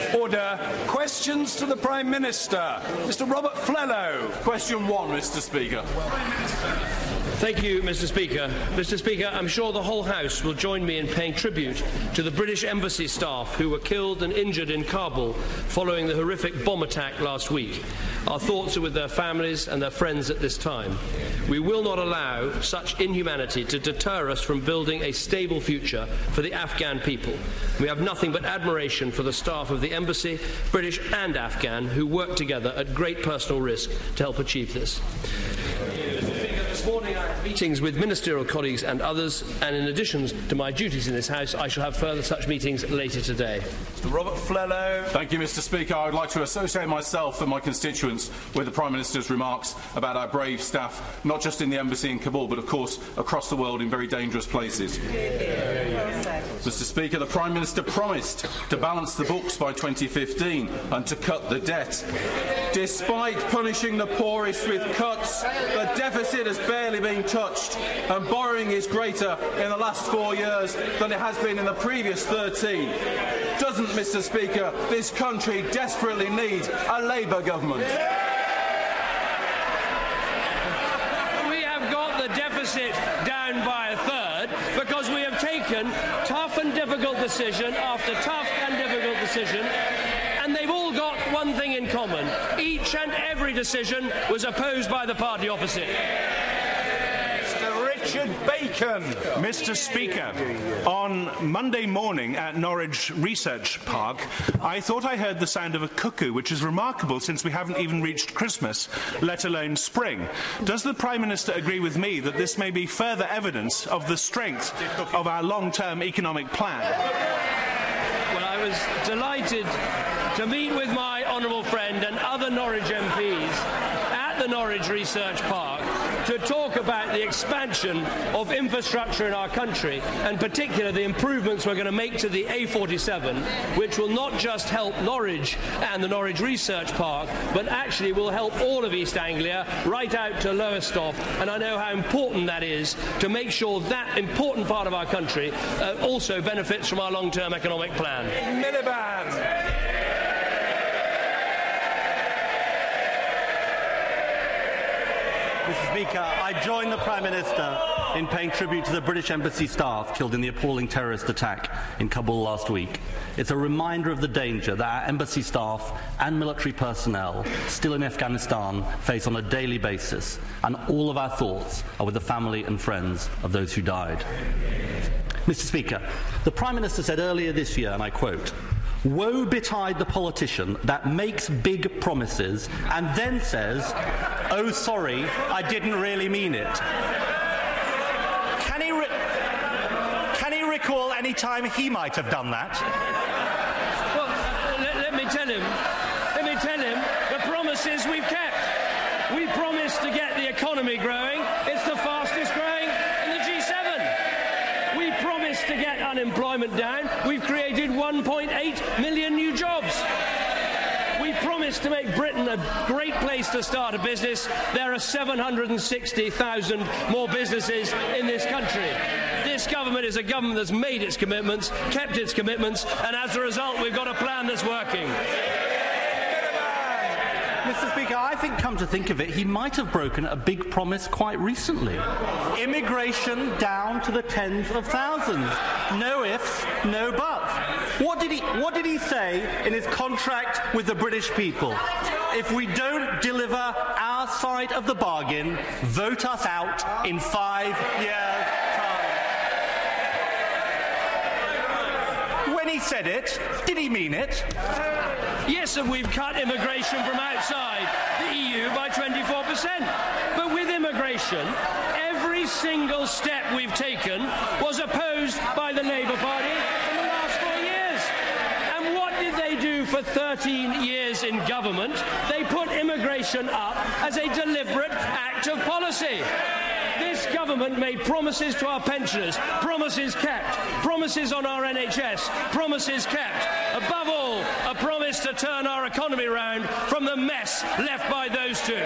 Order. Questions to the Prime Minister. Mr. Robert Flello. Question 1, Mr. Speaker. Thank you, Mr. Speaker. Mr. Speaker, I'm sure the whole House will join me in paying tribute to the British Embassy staff who were killed and injured in Kabul following the horrific bomb attack last week. Our thoughts are with their families and their friends at this time. We will not allow such inhumanity to deter us from building a stable future for the Afghan people. We have nothing but admiration for the staff of the Embassy, British and Afghan, who work together at great personal risk to help achieve this. This morning I had meetings with ministerial colleagues and others, and in addition to my duties in this House, I shall have further such meetings later today. Mr. Robert Flello. Thank you, Mr. Speaker. I would like to associate myself and my constituents with the Prime Minister's remarks about our brave staff, not just in the embassy in Kabul, but of course across the world in very dangerous places. Mr. Speaker, the Prime Minister promised to balance the books by 2015 and to cut the debt. Despite punishing the poorest with cuts, the deficit has barely been touched, and borrowing is greater in the last 4 years than it has been in the previous 13. Doesn't, Mr. Speaker, this country desperately need a Labour government? We have got the deficit down by a third because we have taken tough and difficult decision after tough and difficult decision, and they've all got one thing in common. Each and every decision was opposed by the party opposite. Richard Bacon. Mr. Speaker, on Monday morning at Norwich Research Park, I thought I heard the sound of a cuckoo, which is remarkable since we haven't even reached Christmas, let alone spring. Does the Prime Minister agree with me that this may be further evidence of the strength of our long-term economic plan? Well, I was delighted to meet with my honourable friend and other Norwich MPs at the Norwich Research Park to talk about the expansion of infrastructure in our country, and particularly the improvements we're going to make to the A47, which will not just help Norwich and the Norwich Research Park, but actually will help all of East Anglia right out to Lowestoft, and I know how important that is to make sure that important part of our country also benefits from our long-term economic plan. Miliband. Mr. Speaker, I join the Prime Minister in paying tribute to the British Embassy staff killed in the appalling terrorist attack in Kabul last week. It's a reminder of the danger that our embassy staff and military personnel still in Afghanistan face on a daily basis, and all of our thoughts are with the family and friends of those who died. Mr. Speaker, the Prime Minister said earlier this year, and I quote, "Woe betide the politician that makes big promises and then says, 'Oh, sorry, I didn't really mean it.'" Can he recall any time he might have done that? Well, let me tell him, the promises we've kept. We promised to get the economy growing. It's the fastest growing in the G7. We promised to get unemployment down. We've created 1.8 million new jobs. We promised to make Britain a great place to start a business. There are 760,000 more businesses in this country. This government is a government that's made its commitments, kept its commitments, and as a result, we've got a plan that's working. Mr. Speaker, I think, come to think of it, he might have broken a big promise quite recently. Immigration down to the tens of thousands. No ifs, no buts. What did he say in his contract with the British people? If we don't deliver our side of the bargain, vote us out in 5 years' time. When he said it, did he mean it? Yes, and we've cut immigration from outside the EU by 24%. But with immigration, every single step we've taken was opposed by the Labour Party in the last 4 years. And what did they do for 13 years in government? They put immigration up as a deliberate act of policy. This government made promises to our pensioners, promises kept, promises on our NHS, promises kept. Above all, a promise to turn our economy round from the mess left by those two.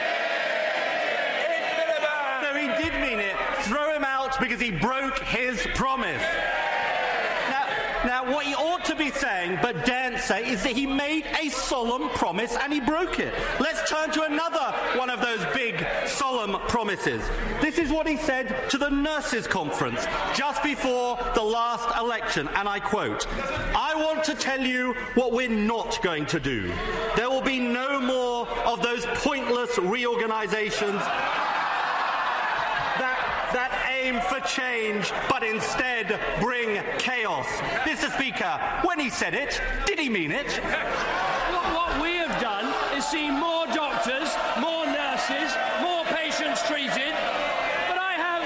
So he did mean it. Throw him out because he broke his promise. Now, what he ought to be saying, but daren't say, is that he made a solemn promise and he broke it. Let's turn to another one of those big, solemn promises. This is what he said to the nurses' conference just before the last election, and I quote, "I want to tell you what we're not going to do. There will be no more of those pointless reorganisations that aim for change, but instead bring chaos." Mr. Speaker, when he said it, did he mean it? What we have done is seen more doctors, more nurses, more patients treated. But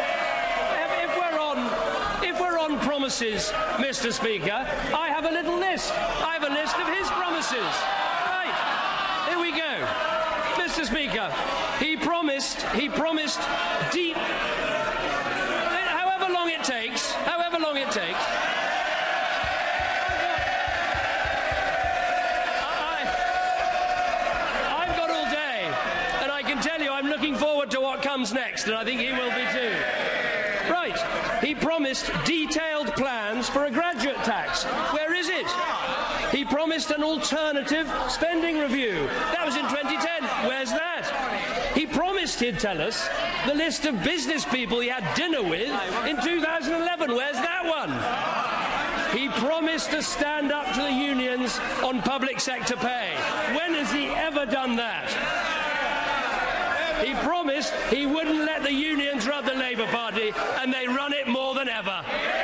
if we're on promises, Mr. Speaker, I have a little list. I have a list of his promises. Right, here we go. Mr. Speaker, he promised deep. However long it takes. I've got all day, and I can tell you I'm looking forward to what comes next, and I think he will be too. Right, he promised detailed plans for a graduate tax. Where is it? He promised an alternative spending review. That was in 2010. Where's that? He promised he'd tell us the list of business people he had dinner with in 2011. Where's that one? He promised to stand up to the unions on public sector pay. When has he ever done that? He promised he wouldn't let the unions run the Labour Party, and they run it more than ever.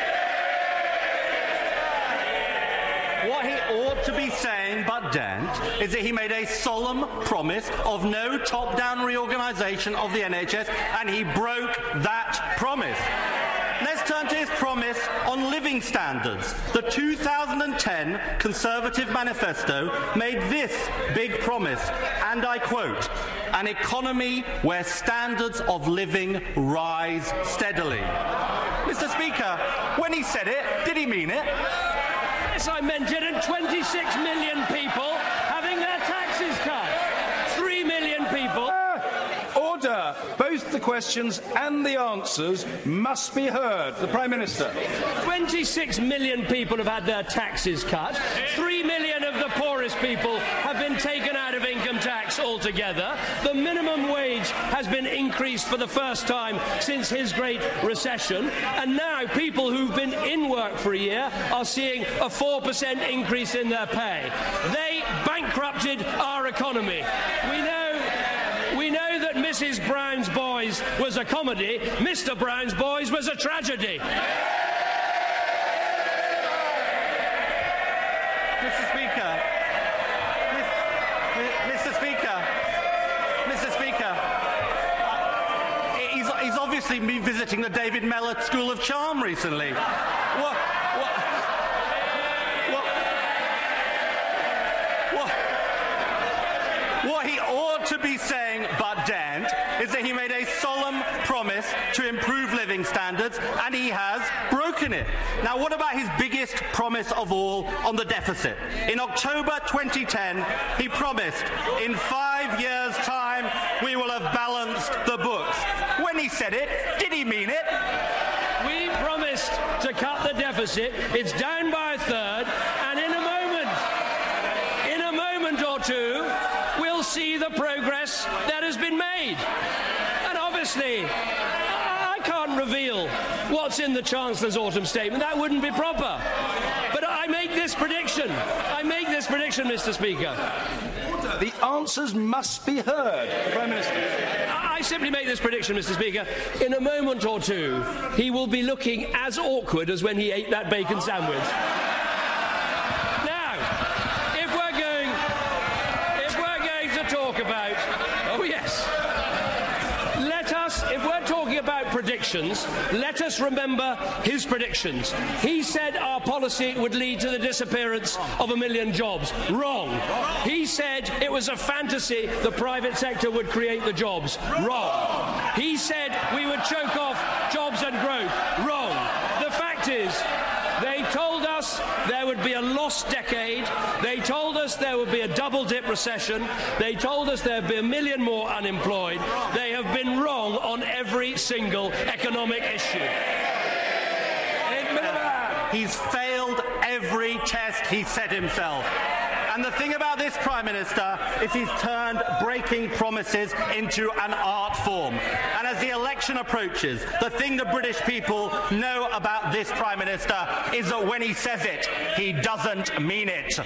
What he ought to be saying, but daren't, is that he made a solemn promise of no top-down reorganisation of the NHS, and he broke that promise. Let's turn to his promise on living standards. The 2010 Conservative Manifesto made this big promise, and I quote, "An economy where standards of living rise steadily." Mr. Speaker, when he said it, did he mean it? Yes, I meant it, and 26 million people having their taxes cut. 3 million people. Order. Both the questions and the answers must be heard. The Prime Minister. 26 million people have had their taxes cut. 3 million of the poorest people have been taken out of income tax altogether. The minimum wage has been increased for the first time since his great recession. And now people who've been in work for a year are seeing a 4% increase in their pay. They bankrupted our economy. We know that Mrs. Brown's Boys was a comedy. Mr. Brown's Boys was a tragedy. Mr. Speaker, he's obviously been visiting the David Mellor School of Charm recently. What he ought to be saying, but daren't, is that he made a solemn promise to improve living standards, and he has broken it. Now, what about his biggest promise of all on the deficit? In October 2010, he promised, in 5 years' time, we will have balanced the books. When he said it, did he mean it? We promised to cut the deficit. It's down by a third, and in a moment or two, we'll see the progress that has been made. And obviously, I can't reveal what's in the Chancellor's autumn statement. That wouldn't be proper. But I make this prediction. Mr. Speaker. The answers must be heard. Prime Minister. I simply make this prediction, Mr. Speaker. In a moment or two, he will be looking as awkward as when he ate that bacon sandwich. Now, if we're going to talk about... Oh, yes. If we're talking about predictions, let us remember his predictions. He said our policy would lead to the disappearance of 1 million jobs. Wrong. He said it was a fantasy the private sector would create the jobs. Wrong. He said we would choke off jobs and growth. Wrong. The fact is, they told us there would be a lost decade. They told us there would be a double-dip recession. They told us there would be 1 million more unemployed. They have been wrong on every single economic issue. He's failed every test he set himself. And the thing about this Prime Minister is he's turned breaking promises into an art form. And as the election approaches, the thing the British people know about this Prime Minister is that when he says it, he doesn't mean it.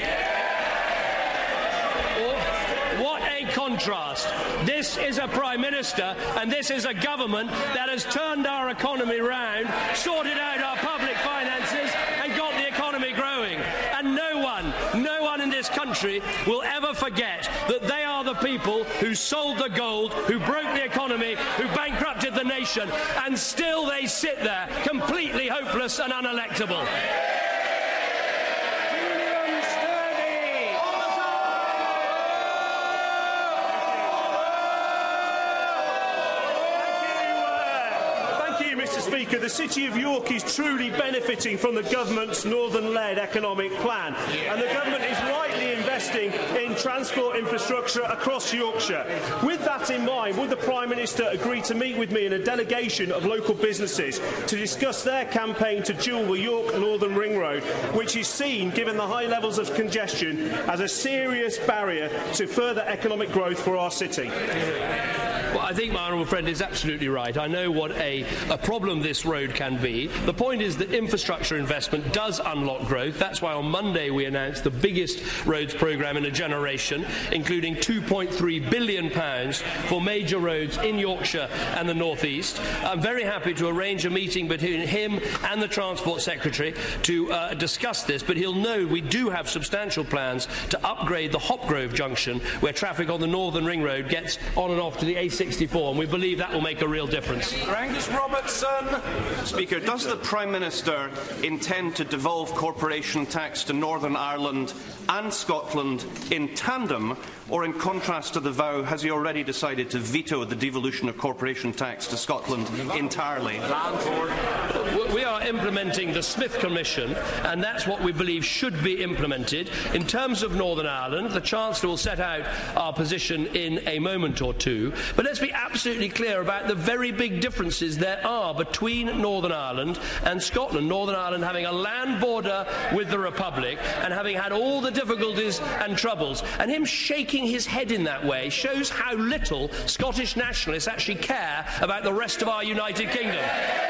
What a contrast. This is a Prime Minister and this is a government that has turned our economy round, sorted out our public finances and got the economy growing. And no one in this country will ever forget that they are the people who sold the gold, who broke the economy, who bankrupted the nation, and still they sit there completely hopeless and unelectable. Mr. Speaker, the City of York is truly benefiting from the government's northern-led economic plan, and the government is rightly investing in transport infrastructure across Yorkshire. With that in mind, would the Prime Minister agree to meet with me and a delegation of local businesses to discuss their campaign to dual the York Northern Ring Road, which is seen, given the high levels of congestion, as a serious barrier to further economic growth for our city? Well, I think my honourable friend is absolutely right. I know what a problem this road can be. The point is that infrastructure investment does unlock growth. That's why on Monday we announced the biggest roads programme in a generation, including £2.3 billion for major roads in Yorkshire and the North East. I'm very happy to arrange a meeting between him and the Transport Secretary to discuss this, but he'll know we do have substantial plans to upgrade the Hopgrove junction, where traffic on the Northern Ring Road gets on and off to the A64, and we believe that will make a real difference. Angus Robertson. Speaker, does the Prime Minister intend to devolve corporation tax to Northern Ireland and Scotland in tandem, or in contrast to the vow, has he already decided to veto the devolution of corporation tax to Scotland entirely? We are implementing the Smith Commission, and that's what we believe should be implemented. In terms of Northern Ireland, the Chancellor will set out our position in a moment or two, but let's be absolutely clear about the very big differences there are between Northern Ireland and Scotland. Northern Ireland having a land border with the Republic and having had all the difficulties and troubles, and him shaking his head in that way shows how little Scottish nationalists actually care about the rest of our United Kingdom.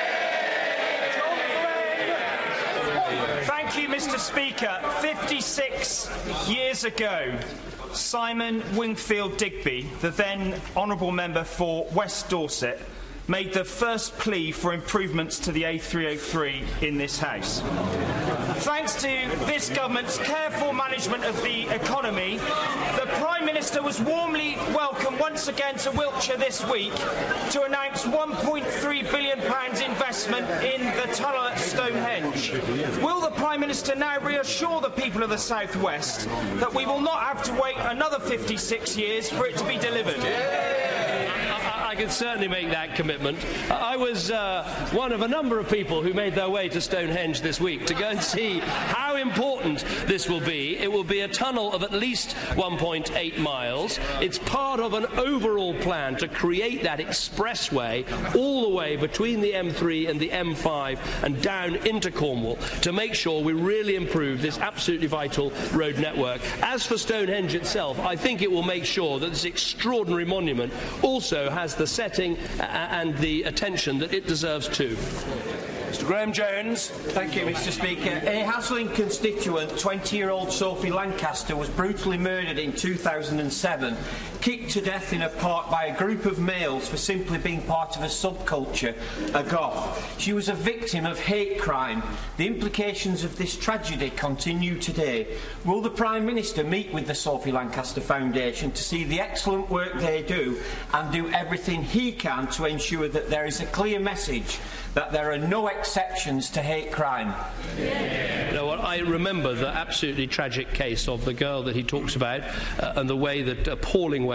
Thank you, Mr. Speaker. 56 years ago, Simon Wingfield Digby, the then Honourable Member for West Dorset, made the first plea for improvements to the A303 in this House. Thanks to this government's careful management of the economy, the Prime Minister was warmly welcomed once again to Wiltshire this week to announce £1.3 billion investment in the tunnel at Stonehenge. Will the Prime Minister now reassure the people of the South West that we will not have to wait another 56 years for it to be delivered? I can certainly make that commitment. I was one of a number of people who made their way to Stonehenge this week to go and see how important this will be. It will be a tunnel of at least 1.8 miles. It's part of an overall plan to create that expressway all the way between the M3 and the M5 and down into Cornwall to make sure we really improve this absolutely vital road network. As for Stonehenge itself, I think it will make sure that this extraordinary monument also has the setting and the attention that it deserves too. Mr. Graham Jones. Thank you, Mr. Speaker. A Haslin constituent, 20-year-old Sophie Lancaster, was brutally murdered in 2007, kicked to death in a park by a group of males for simply being part of a subculture, a goth. She was a victim of hate crime. The implications of this tragedy continue today. Will the Prime Minister meet with the Sophie Lancaster Foundation to see the excellent work they do and do everything he can to ensure that there is a clear message that there are no exceptions to hate crime? You know what, I remember the absolutely tragic case of the girl that he talks about and the way that appalling way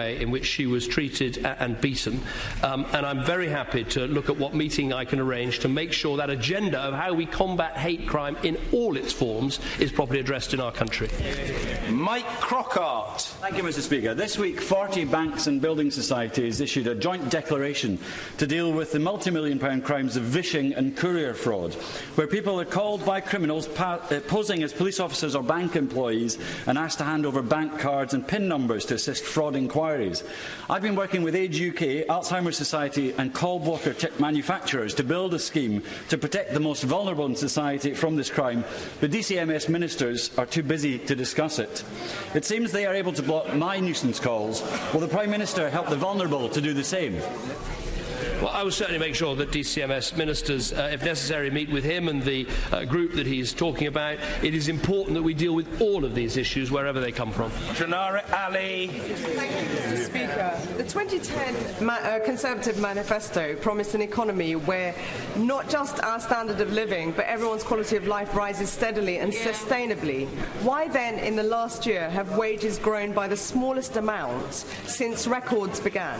way in which she was treated and beaten. And I'm very happy to look at what meeting I can arrange to make sure that agenda of how we combat hate crime in all its forms is properly addressed in our country. Mike Crockart. Thank you, Mr. Speaker. This week, 40 banks and building societies issued a joint declaration to deal with the multi-million-pound crimes of vishing and courier fraud, where people are called by criminals posing as police officers or bank employees and asked to hand over bank cards and PIN numbers to assist fraud inquiries. I've been working with Age UK, Alzheimer's Society and Cobb Walker chip manufacturers to build a scheme to protect the most vulnerable in society from this crime, but DCMS ministers are too busy to discuss it. It seems they are able to block my nuisance calls. Will the Prime Minister help the vulnerable to do the same? Well, I will certainly make sure that DCMS ministers, if necessary, meet with him and the group that he is talking about. It is important that we deal with all of these issues wherever they come from. Janara Ali. Thank you, Mr. Speaker. The 2010 Conservative manifesto promised an economy where not just our standard of living, but everyone's quality of life rises steadily and sustainably. Why then, in the last year, have wages grown by the smallest amounts since records began?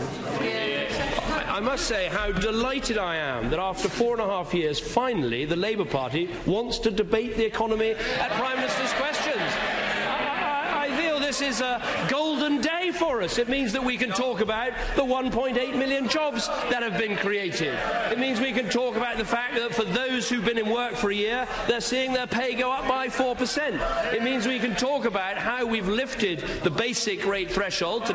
I must say how delighted I am that after 4.5 years, finally, the Labour Party wants to debate the economy at Prime Minister's questions. I feel this is a golden day for us. It means that we can talk about the 1.8 million jobs that have been created. It means we can talk about the fact that for those who've been in work for a year, they're seeing their pay go up by 4%. It means we can talk about how we've lifted the basic rate threshold to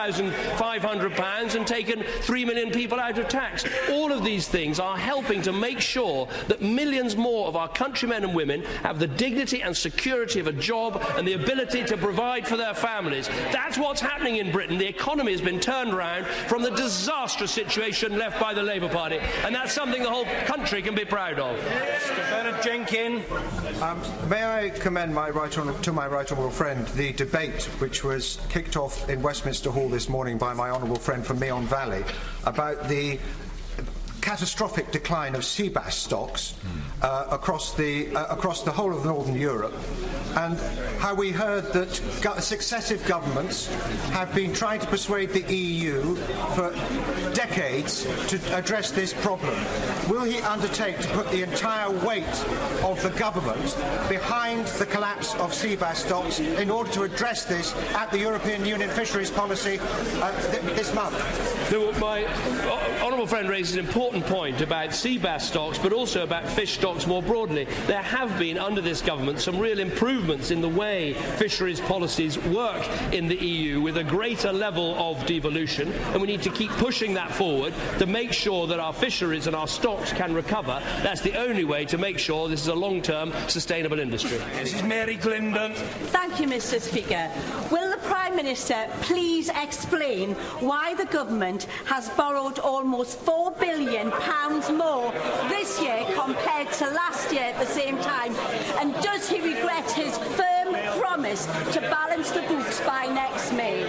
£10,500 and taken 3 million people out of tax. All of these things are helping to make sure that millions more of our countrymen and women have the dignity and security of a job and the ability to provide for their families. That's what's happening in Britain. The economy has been turned around from the disastrous situation left by the Labour Party, and that's something the whole country can be proud of. Mr. Bernard Jenkin. May I commend to my right honourable friend the debate which was kicked off in Westminster Hall this morning by my honourable friend from Meon Valley about the catastrophic decline of sea bass stocks across the whole of Northern Europe, and how we heard that successive governments have been trying to persuade the EU for decades to address this problem. Will he undertake to put the entire weight of the government behind the collapse of sea bass stocks in order to address this at the European Union fisheries policy this month? My honourable friend raises an important point about sea bass stocks, but also about fish stocks more broadly. There have been, under this government, some real improvements in the way fisheries policies work in the EU, with a greater level of devolution, and we need to keep pushing that forward to make sure that our fisheries and our stocks can recover. That's the only way to make sure this is a long-term sustainable industry. This is Mary Glindon. Thank you, Mr. Speaker. Will the Prime Minister please explain why the government has borrowed almost £4 billion more this year compared to last year at the same time? And does he regret his firm promise to balance the books by next May?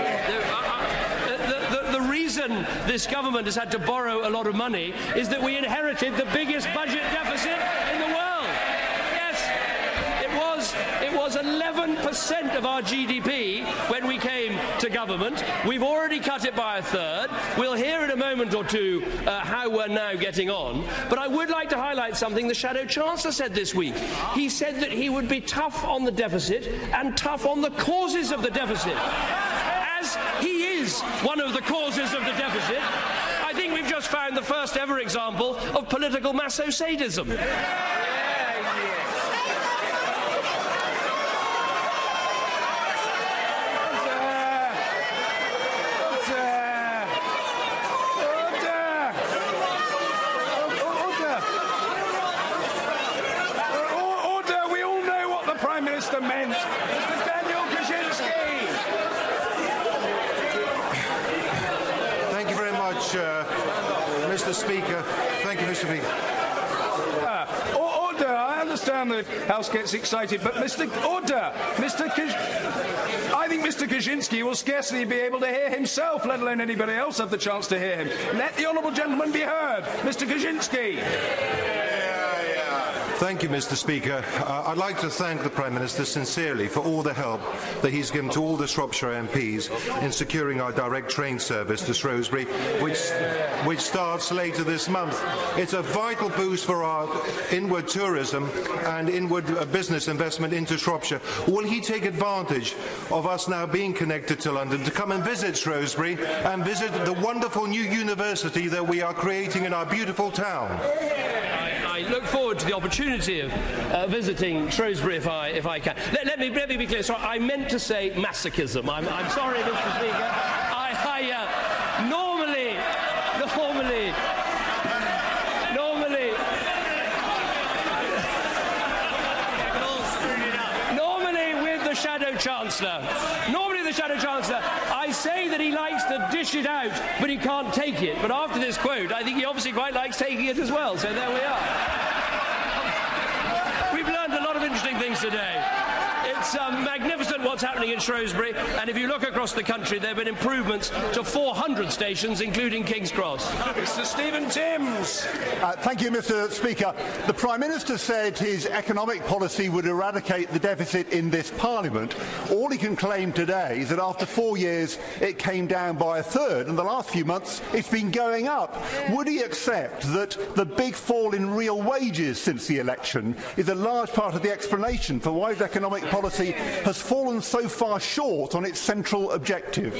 The reason this government has had to borrow a lot of money is that we inherited the biggest budget deficit in the world. Yes, it was 11% of our GDP when we came to government. We've already cut it by a third. We'll hear in a moment or two how we're now getting on. But I would like to highlight something the Shadow Chancellor said this week. He said that he would be tough on the deficit and tough on the causes of the deficit. As he is one of the causes of the deficit, I think we've just found the first ever example of political maso-sadism. Meant. Mr. Daniel Kaczynski. Thank you very much, Mr. Speaker. Thank you, Mr. Speaker. Order. I understand the House gets excited, but I think Mr. Kaczynski will scarcely be able to hear himself, let alone anybody else have the chance to hear him. Let the honourable gentleman be heard. Mr. Kaczynski. Thank you, Mr. Speaker. I'd like to thank the Prime Minister sincerely for all the help that he's given to all the Shropshire MPs in securing our direct train service to Shrewsbury, which starts later this month. It's a vital boost for our inward tourism and inward business investment into Shropshire. Will he take advantage of us now being connected to London to come and visit Shrewsbury and visit the wonderful new university that we are creating in our beautiful town? I look forward to the opportunity of visiting Shrewsbury if I can. Let me be clear. Sorry, I meant to say masochism. I'm sorry, Mr. Speaker. Normally with the Shadow Chancellor, I say that he likes to dish it out, but he can't take it. But after this quote, I think he obviously quite likes taking it as well. So there we are. We've learned a lot of interesting things today. It's magnificent what's happening in Shrewsbury, and if you look across the country, there have been improvements to 400 stations, including King's Cross. Mr. Stephen Timms. Thank you, Mr. Speaker. The Prime Minister said his economic policy would eradicate the deficit in this Parliament. All he can claim today is that after 4 years it came down by a third, and the last few months it's been going up. Would he accept that the big fall in real wages since the election is a large part of the explanation for why his economic policy has fallen so far short on its central objective?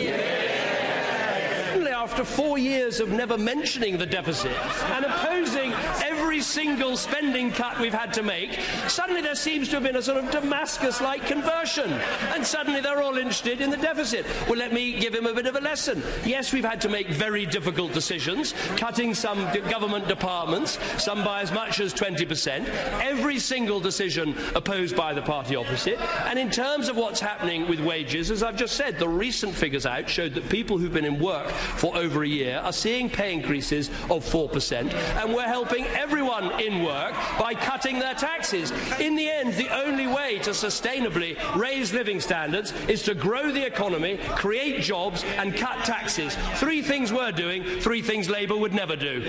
After 4 years of never mentioning the deficit and opposing every single spending cut we've had to make, suddenly there seems to have been a sort of Damascus-like conversion, and suddenly they're all interested in the deficit. Well, let me give him a bit of a lesson. Yes, we've had to make very difficult decisions, cutting some government departments, some by as much as 20%, every single decision opposed by the party opposite. And in terms of what's happening with wages, as I've just said, the recent figures out showed that people who've been in work for over a year are seeing pay increases of 4%, and we're helping everyone in work by cutting their taxes. In the end, the only way to sustainably raise living standards is to grow the economy, create jobs and cut taxes. 3 things we're doing, 3 things Labour would never do.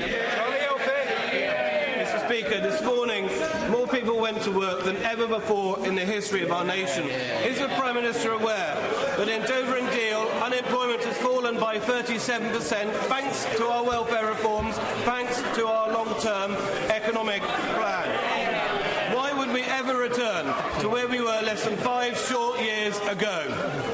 Mr. Speaker, this morning more people went to work than ever before in the history of our nation. Is the Prime Minister aware that in Dover and Deal unemployment has fallen by 37% thanks to our welfare reforms, thanks to our long-term economic plan? Why would we ever return to where we were less than 5 short years ago?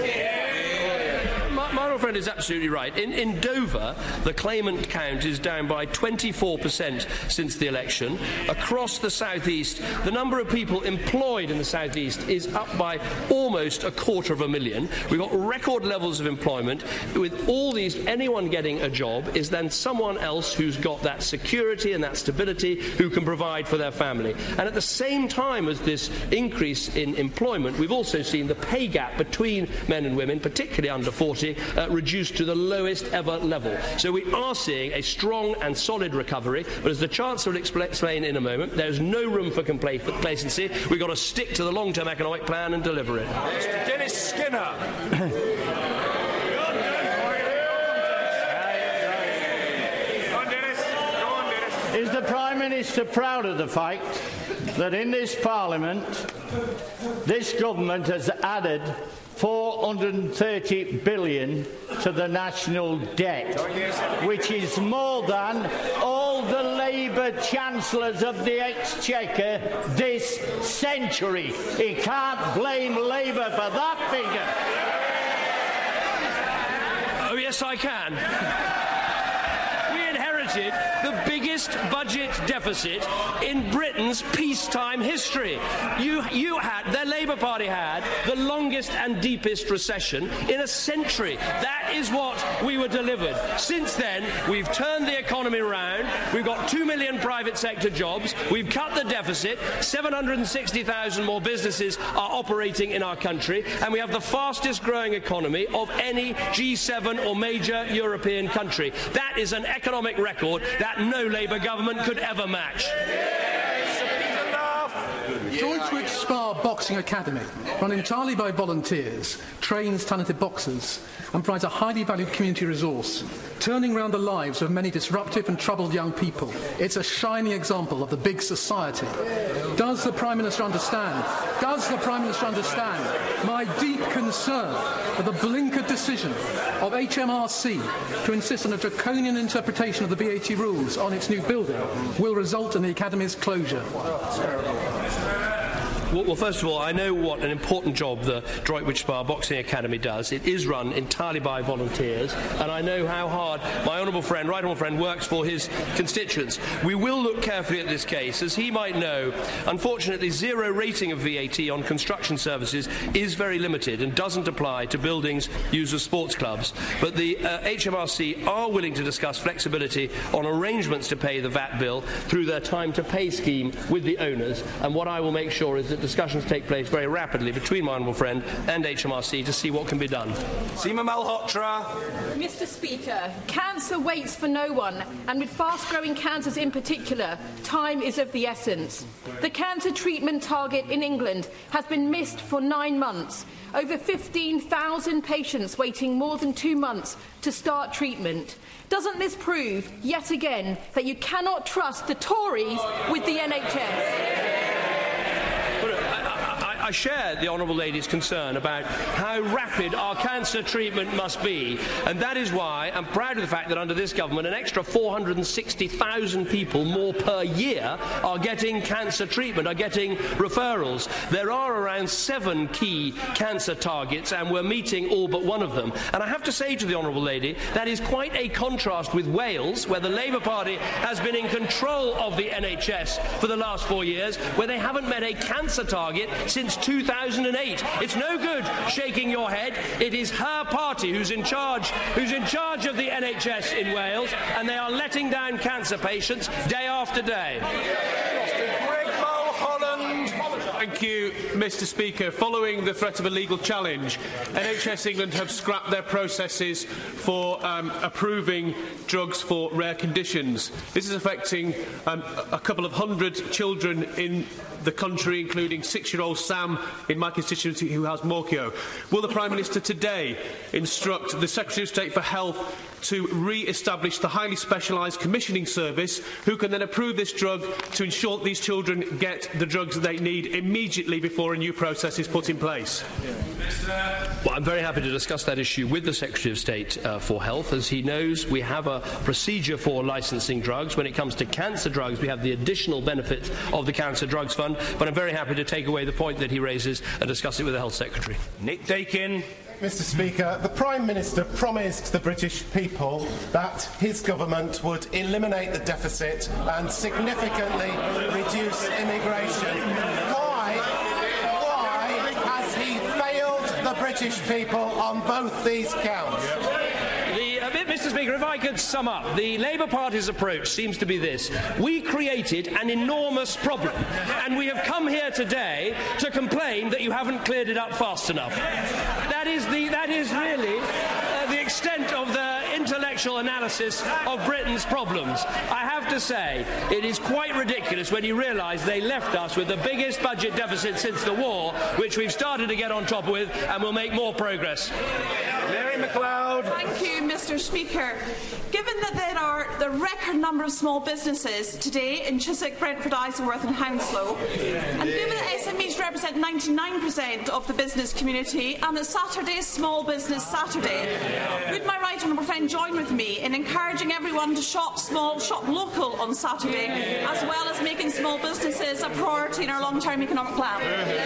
My old friend is absolutely right. In Dover, the claimant count is down by 24% since the election. Across the South East, the number of people employed in the South East is up by almost 250,000. We've got record levels of employment. With all these, anyone getting a job is then someone else who's got that security and that stability who can provide for their family. And at the same time as this increase in employment, we've also seen the pay gap between men and women, particularly under 40, reduced to the lowest ever level. So we are seeing a strong and solid recovery, but as the Chancellor will explain in a moment, there's no room for complacency. We've got to stick to the long-term economic plan and deliver it. Mr. Dennis Skinner. Is the Prime Minister proud of the fact that in this Parliament this government has added 430 billion to the national debt, which is more than all the Labour Chancellors of the Exchequer this century? He can't blame Labour for that figure. Oh, yes, I can. We inherited the biggest budget deficit in Britain's peacetime history. The Labour Party had the longest and deepest recession in a century. That is what we were delivered. Since then, we've turned the economy around. We've got 2 million private sector jobs. We've cut the deficit. 760,000 more businesses are operating in our country, and we have the fastest growing economy of any G7 or major European country. That is an economic record that no Labour government could ever match. Droitwich Spa Boxing Academy, run entirely by volunteers, trains talented boxers, and provides a highly valued community resource, turning around the lives of many disruptive and troubled young people. It's a shining example of the big society. Does the Prime Minister understand? Does the Prime Minister understand my deep concern at the blinkered decision of HMRC to insist on a draconian interpretation of the VAT rules on its new building will result in the Academy's closure? Well, first of all, I know what an important job the Droitwich Spa Boxing Academy does. It is run entirely by volunteers, and I know how hard my right honourable friend works for his constituents. We will look carefully at this case. As he might know, unfortunately, zero rating of VAT on construction services is very limited and doesn't apply to buildings used as sports clubs. But the HMRC are willing to discuss flexibility on arrangements to pay the VAT bill through their time to pay scheme with the owners, and what I will make sure is that discussions take place very rapidly between my honourable friend and HMRC to see what can be done. Seema Malhotra. Mr. Speaker, cancer waits for no one, and with fast-growing cancers in particular, time is of the essence. The cancer treatment target in England has been missed for 9 months. Over 15,000 patients waiting more than 2 months to start treatment. Doesn't this prove, yet again, that you cannot trust the Tories with the NHS? I share the honourable lady's concern about how rapid our cancer treatment must be, and that is why I'm proud of the fact that under this government an extra 460,000 people more per year are getting cancer treatment, are getting referrals. There are around 7 key cancer targets, and we're meeting all but one of them. And I have to say to the honourable lady, that is quite a contrast with Wales, where the Labour Party has been in control of the NHS for the last 4 years, where they haven't met a cancer target since 2008. It's no good shaking your head. It is her party who's in charge of the NHS in Wales, and they are letting down cancer patients day after day. Thank you, Mr. Speaker. Following the threat of a legal challenge, NHS England have scrapped their processes for approving drugs for rare conditions. This is affecting a couple of hundred children in the country, including 6-year-old Sam in my constituency who has Morchio. Will the Prime Minister today instruct the Secretary of State for Health to re-establish the highly specialised commissioning service, who can then approve this drug to ensure that these children get the drugs that they need immediately before a new process is put in place? Well, I'm very happy to discuss that issue with the Secretary of State for Health. As he knows, we have a procedure for licensing drugs. When it comes to cancer drugs, we have the additional benefits of the Cancer Drugs Fund, but I'm very happy to take away the point that he raises and discuss it with the Health Secretary. Nick Dakin. Mr. Speaker, the Prime Minister promised the British people that his government would eliminate the deficit and significantly reduce immigration. Why has he failed the British people on both these counts? Mr. Speaker, if I could sum up, the Labour Party's approach seems to be this. We created an enormous problem, and we have come here today to complain that you haven't cleared it up fast enough. That is really the extent of the intellectual analysis of Britain's problems. I have to say, it is quite ridiculous when you realise they left us with the biggest budget deficit since the war, which we've started to get on top with, and will make more progress. Mary McLeod. Thank you, Mr. Speaker. Given that there are the record number of small businesses today in Chiswick, Brentford, Isleworth and Hounslow, and given that SMEs represent 99% of the business community and that Saturday is Small Business Saturday, would my right honourable friend join with me in encouraging everyone to shop small, shop local on Saturday, as well as making small businesses a priority in our long-term economic plan?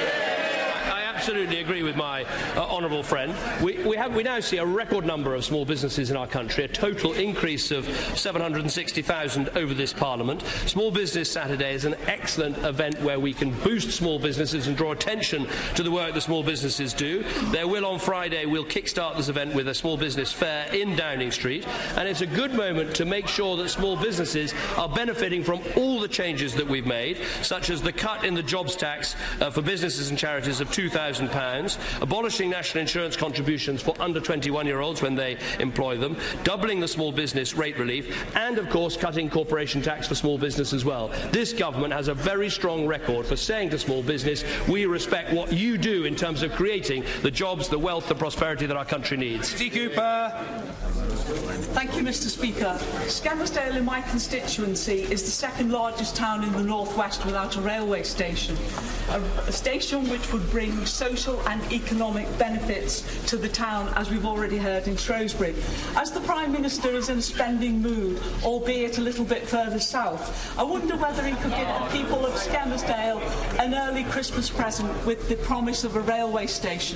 I absolutely agree with my honourable friend. We now see a record number of small businesses in our country, a total increase of 760,000 over this Parliament. Small Business Saturday is an excellent event where we can boost small businesses and draw attention to the work that small businesses do. On Friday, we'll kick-start this event with a small business fair in Downing Street, and it's a good moment to make sure that small businesses are benefiting from all the changes that we've made, such as the cut in the jobs tax for businesses and charities of £2,000 £1,000, abolishing national insurance contributions for under 21-year-olds when they employ them, doubling the small business rate relief, and, of course, cutting corporation tax for small business as well. This government has a very strong record for saying to small business, we respect what you do in terms of creating the jobs, the wealth, the prosperity that our country needs. Steve Cooper. Thank you, Mr. Speaker. Skelmersdale in my constituency is the second largest town in the northwest without a railway station. A station which would bring social and economic benefits to the town, as we've already heard in Shrewsbury. As the Prime Minister is in a spending mood, albeit a little bit further south, I wonder whether he could give the people of Skelmersdale an early Christmas present with the promise of a railway station.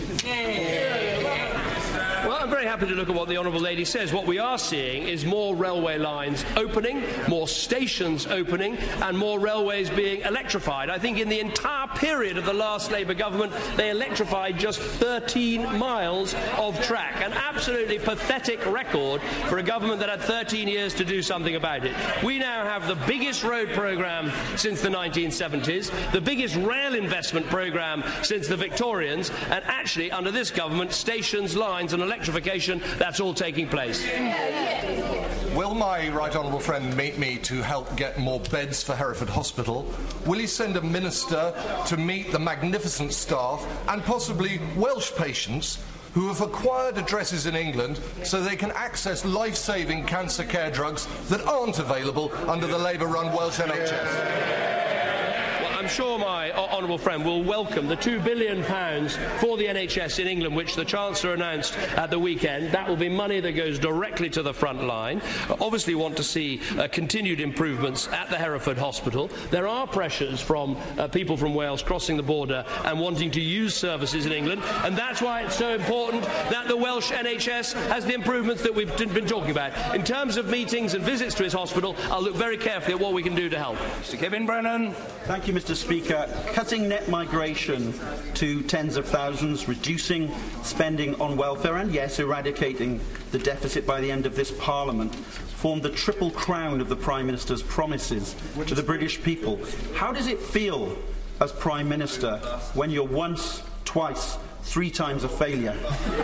Well, I'm very happy to look at what the Honourable Lady says. What we are seeing is more railway lines opening, more stations opening, and more railways being electrified. I think in the entire period of the last Labour government, they electrified just 13 miles of track. An absolutely pathetic record for a government that had 13 years to do something about it. We now have the biggest road programme since the 1970s, the biggest rail investment programme since the Victorians, and actually, under this government, stations, lines and electrification, that's all taking place. Will my right honourable friend meet me to help get more beds for Hereford Hospital? Will he send a minister to meet the magnificent staff and possibly Welsh patients who have acquired addresses in England so they can access life-saving cancer care drugs that aren't available under the Labour-run Welsh NHS? I'm sure my honourable friend will welcome the £2 billion for the NHS in England, which the Chancellor announced at the weekend. That will be money that goes directly to the front line. Obviously want to see continued improvements at the Hereford Hospital. There are pressures from people from Wales crossing the border and wanting to use services in England, and that's why it's so important that the Welsh NHS has the improvements that we've been talking about. In terms of meetings and visits to his hospital, I'll look very carefully at what we can do to help. Mr. Kevin Brennan. Thank you, Mr. Speaker. Cutting net migration to tens of thousands, reducing spending on welfare, and yes, eradicating the deficit by the end of this Parliament formed the triple crown of the Prime Minister's promises to the British people. How does it feel as Prime Minister when you're once, twice, three times a failure?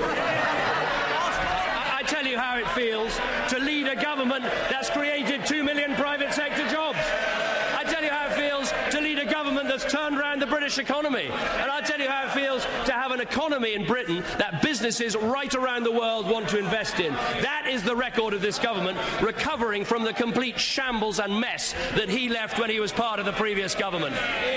I tell you how it feels to lead a government that's created 2 million private sector jobs. I tell you how it feels to lead a government that's turned around the British economy. And I tell you how it feels to have an economy in Britain that businesses right around the world want to invest in. That is the record of this government, recovering from the complete shambles and mess that he left when he was part of the previous government.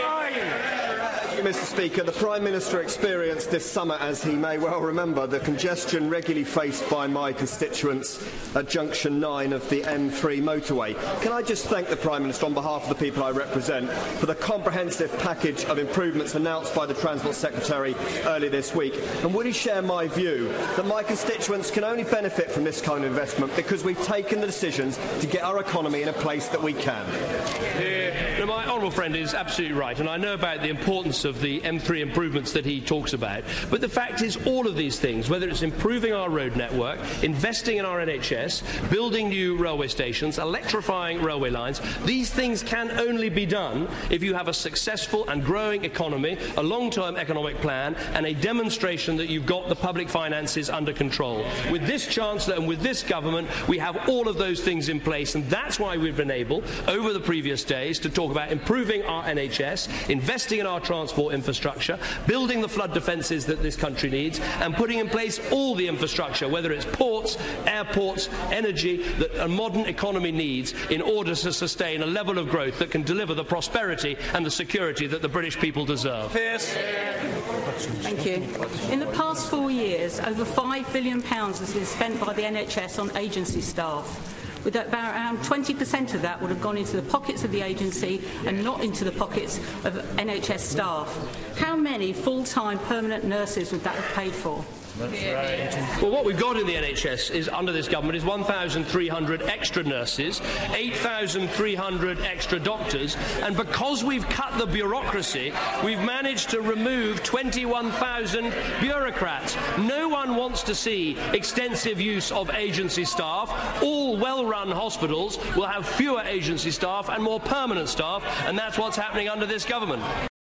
Mr. Speaker, the Prime Minister experienced this summer, as he may well remember, the congestion regularly faced by my constituents at Junction 9 of the M3 motorway. Can I just thank the Prime Minister on behalf of the people I represent for the comprehensive package of improvements announced by the Transport Secretary earlier this week? And would he share my view that my constituents can only benefit from this kind of investment because we've taken the decisions to get our economy in a place that we can? Now, my honourable friend is absolutely right, and I know about the importance of the M3 improvements that he talks about. But the fact is, all of these things, whether it's improving our road network, investing in our NHS, building new railway stations, electrifying railway lines, these things can only be done if you have a successful and growing economy, a long-term economic plan, and a demonstration that you've got the public finances under control. With this Chancellor and with this government, we have all of those things in place, and that's why we've been able, over the previous days, to talk about improving our NHS, investing in our transport infrastructure, building the flood defences that this country needs, and putting in place all the infrastructure, whether it's ports, airports, energy, that a modern economy needs in order to sustain a level of growth that can deliver the prosperity and the security that the British people deserve. Thank you. In the past 4 years, over £5 billion has been spent by the NHS on agency staff. With about around 20% of that would have gone into the pockets of the agency and not into the pockets of NHS staff. How many full-time permanent nurses would that have paid for? Well, what we've got in the NHS is, under this government, is 1,300 extra nurses, 8,300 extra doctors, and because we've cut the bureaucracy, we've managed to remove 21,000 bureaucrats. No one wants to see extensive use of agency staff. All well-run hospitals will have fewer agency staff and more permanent staff, and that's what's happening under this government.